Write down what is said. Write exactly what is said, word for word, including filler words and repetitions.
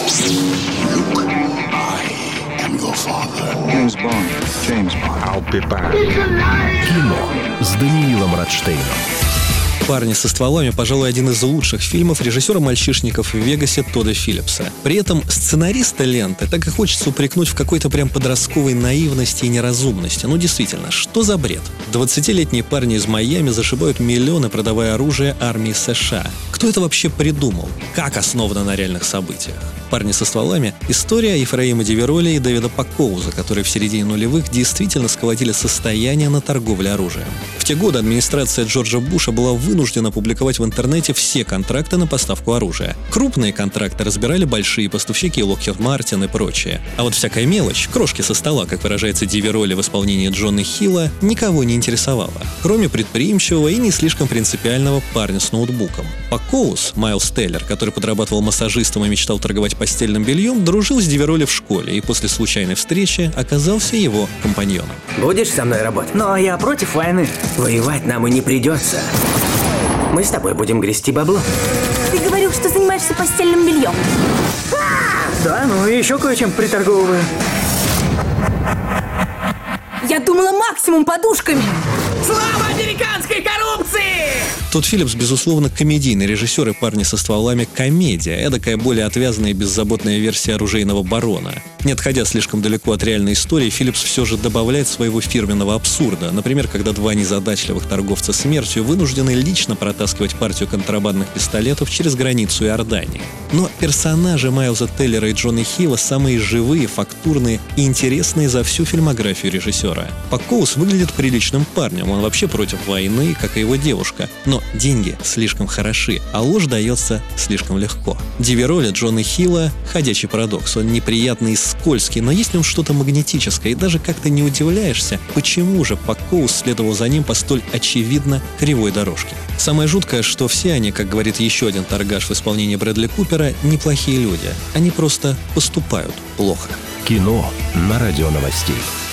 Luke, I am your father. James Bond. James Bond. I'll be back. Кино с Даниилом Радштейном. «Парни со стволами», пожалуй, один из лучших фильмов режиссера «Мальчишников в Вегасе» Тодда Филлипса. При этом сценариста ленты так и хочется упрекнуть в какой-то прям подростковой наивности и неразумности. Ну действительно, что за бред? двадцатилетние парни из Майами зашибают миллионы, продавая оружие армии США. Кто это вообще придумал? Как основано на реальных событиях? «Парни со стволами» — история Ефраима Дивероли и Дэвида Пакоуза, которые в середине нулевых действительно сколотили состояние на торговле оружием. В те годы администрация Джорджа Буша была вынуждена публиковать в интернете все контракты на поставку оружия. Крупные контракты разбирали большие поставщики Lockheed Martin и прочее. А вот всякая мелочь, крошки со стола, как выражается Дивероли в исполнении Джона Хилла, никого не интересовала, кроме предприимчивого и не слишком принципиального парня с ноутбуком. Пакоуз, Майлз Теллер, который подрабатывал массажистом и мечтал торговать постельным бельем, дружил с Дивероли в школе и после случайной встречи оказался его компаньоном. Будешь со мной работать? Но я против войны. Воевать нам и не придется. Мы с тобой будем грести бабло. Ты говорил, что занимаешься постельным бельем. Да, ну и еще кое-чем приторговываю. Я думала, максимум подушками. Слава американской коррупции! Тодд Филлипс, безусловно, комедийный режиссер, и «Парни со стволами» — комедия, эдакая более отвязанная и беззаботная версия «Оружейного барона». Не отходя слишком далеко от реальной истории, Филлипс все же добавляет своего фирменного абсурда. Например, когда два незадачливых торговца смертью вынуждены лично протаскивать партию контрабандных пистолетов через границу Иордании. Но персонажи Майлза Теллера и Джона Хилла самые живые, фактурные и интересные за всю фильмографию режиссера. Пакоуз выглядит приличным парнем, он вообще против войны, как и его девушка. Но деньги слишком хороши, а ложь дается слишком легко. Дивероли Джона Хилла — ходячий парадокс. Он неприятный и скользкий, но есть в нем что-то магнетическое, и даже как-то не удивляешься, почему же Пакоуз следовал за ним по столь очевидно кривой дорожке. Самое жуткое, что все они, как говорит еще один торгаш в исполнении Брэдли Купера, неплохие люди. Они просто поступают плохо. Кино на радио новостей.